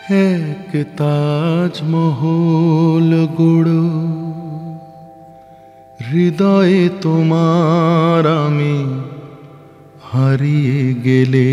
এক তাজমহল গড়ো হৃদয়ে তোমার আমি হারিয়ে গেলে।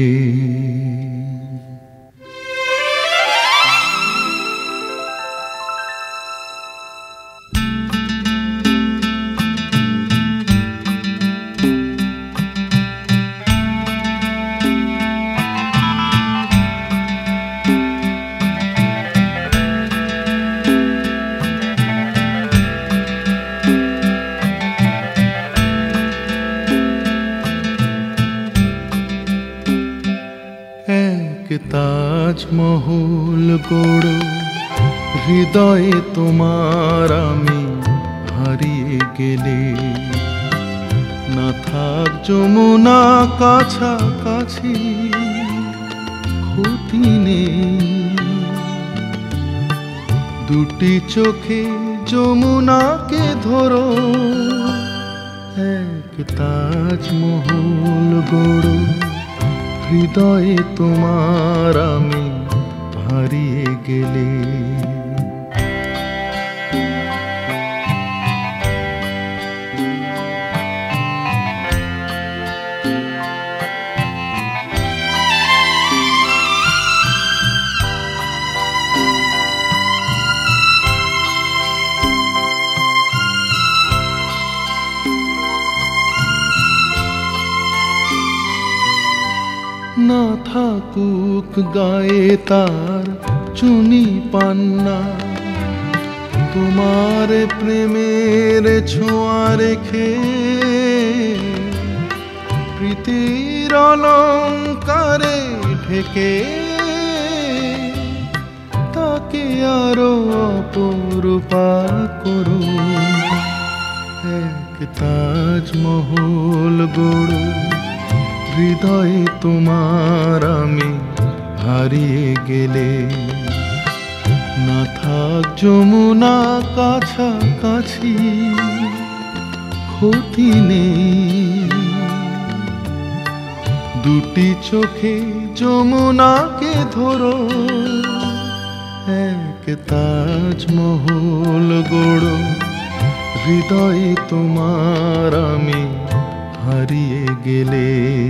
এক তাজমহল গড়ো হৃদয়ে তোমার আমি হারিয়ে গেলে। না থাক যমুনা কাছাকাছি, ক্ষতি নেই। দুটি চোখে যমুনাকে ধরো, এক তাজমহল গড়ো হৃদয়ে তোমার আমি হারিয়ে গেলে। না থাকুক গায়ে তার চুনি পান্না, তোমার প্রেমের ছোঁয়া রেখে প্রীতির অলঙ্কারে ঢেকে তাকে আরো অপরূপা করো। এক তাজমহল গড়ো হৃদয়ে তোমার আমি হারিয়ে গেলে। না থাক যমুনা কাছাকাছি, ক্ষতি নেই। দুটি চোখে যমুনাকে ধরো, এক তাজমহল গড়ো হৃদয়ে তোমার আমি হারিয়ে গেলে।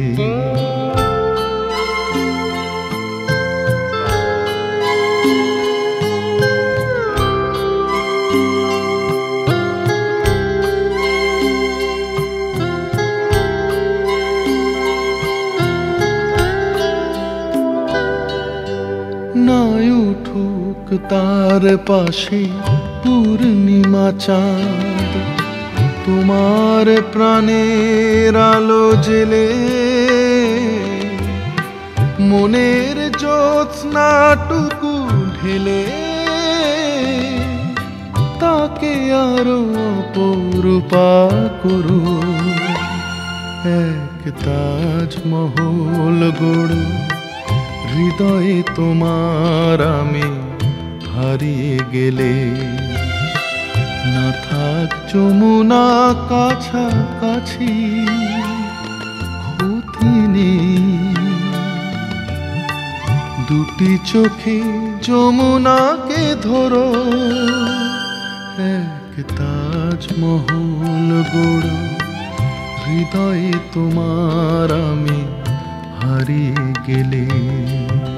নাই উঠুক তার পাশে পূর্ণিমা চাঁদ, তোমার প্রাণের আলো জেলে মনের জ্যোৎস্নাটুকু ঢেলে তাকে আরো অপরূপা করো। এক তাজমহল গড়ো হৃদয়ে তোমার আমি হারিয়ে গেলে। না থাক যমুনা কাছাকাছি, ক্ষতি নেই। দুটি চোখে যমুনাকে ধরো, এক তাজমহল গড়ো হৃদয়ে তোমার আমি হারিয়ে গেলে।